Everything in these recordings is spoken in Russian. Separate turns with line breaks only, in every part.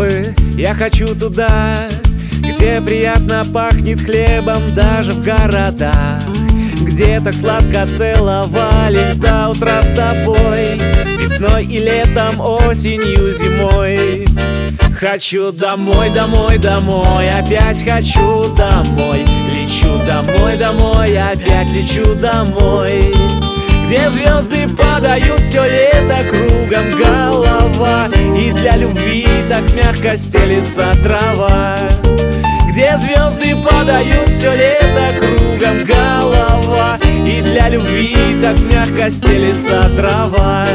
Альпы, я хочу туда, где приятно пахнет хлебом даже в городах, где так сладко целовались до утра с тобой, весной и летом, осенью, зимой. Хочу домой, домой, домой, опять хочу домой. Лечу домой, домой, опять лечу домой. Где звезды падают все лето, кругом голова, и для любви так мягко стелится трава. Где звезды падают все лето, кругом голова, и для любви так мягко стелится трава.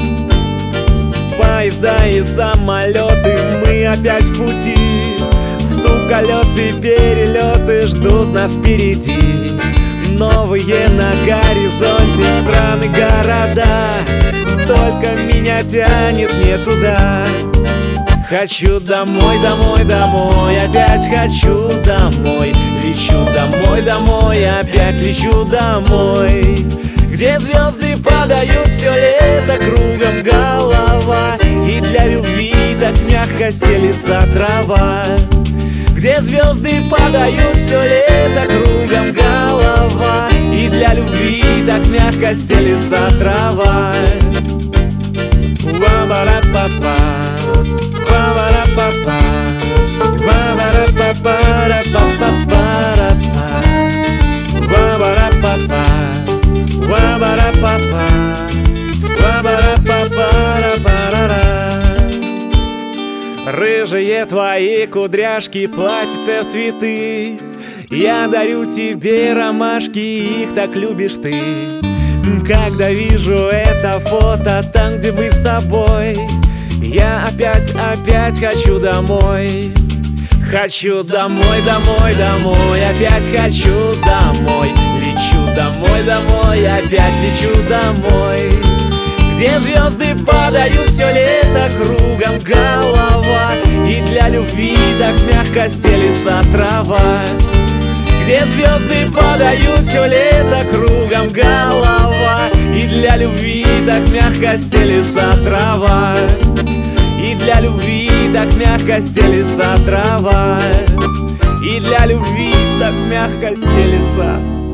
Поезда и самолеты, мы опять в пути. Стук колес и перелеты ждут нас впереди. Новые на горизонте страны, города, только меня тянет не туда. Хочу домой, домой, домой, опять хочу домой. Лечу домой, домой, опять лечу домой. Где звезды падают все лето, кругом голова, и для любви так мягко стелится трава. Где звезды падают все лето, кругом голова, и для любви так мягко стелится трава. Ва-ба-ра-па-па, ва-ба-ра-па-па, ва-ба-ра-па-па-ра-па-па-ра-па, ва-ба-ра-па-па, ва-ба-ра-па-па, ва-ба-ра-па-па-ра-па-ра-ра. Рыжие твои кудряшки, платьице в цветы, я дарю тебе ромашки, их так любишь ты. Когда вижу это фото там, где мы с тобой, я опять хочу домой. Хочу домой, домой, домой, опять хочу домой. Лечу домой, домой, опять лечу домой. Где звезды падают все лето, кругом голова, и для любви так мягко стелится трава. Где звезды падают все лето, кругом голова, и для любви так мягко стелится трава. И для любви так мягко стелится трава. И для любви так мягко стелится